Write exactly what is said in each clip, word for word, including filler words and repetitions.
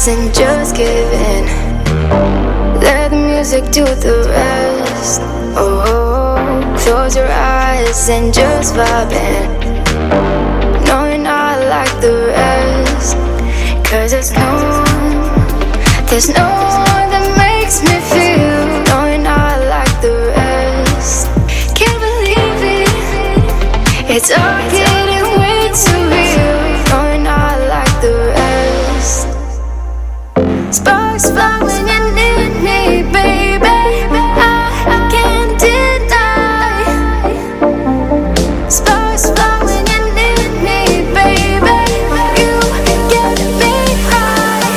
rise and just give in. Let the music do the rest. Oh, close your eyes and just vibe in. No, you're not like the rest. Cause there's no one, there's no one that makes me feel. No, you're not like the rest. Can't believe it, it's all getting way too real. No, you're not like the rest. Sparks fly when you need me, baby. I can't deny. Sparks fly when you need me, baby. You get me high.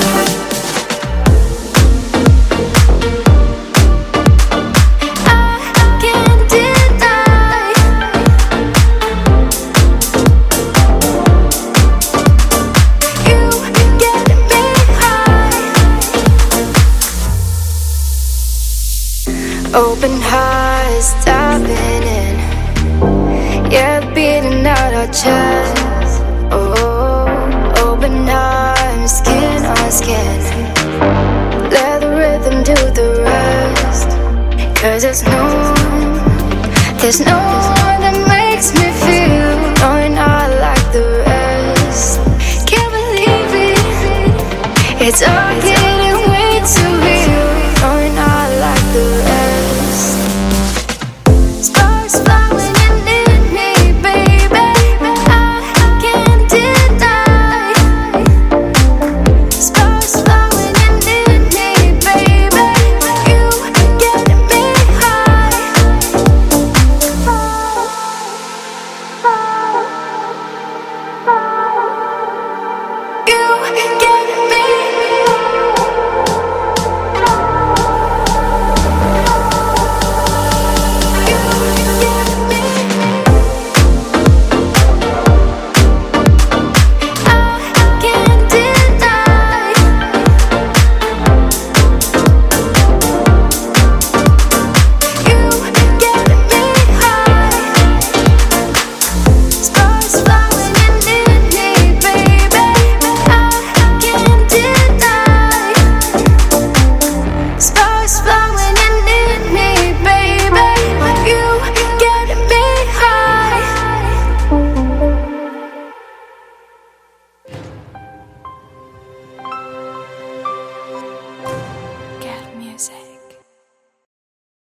I can't deny. You get me high. Open hearts, diving in. Yeah, beating out our chest. Oh, open arms, skin on skin. Let the rhythm do the rest. Cause there's no one, there's no one that makes me feel. No, you're not like the rest. Can't believe it, it's all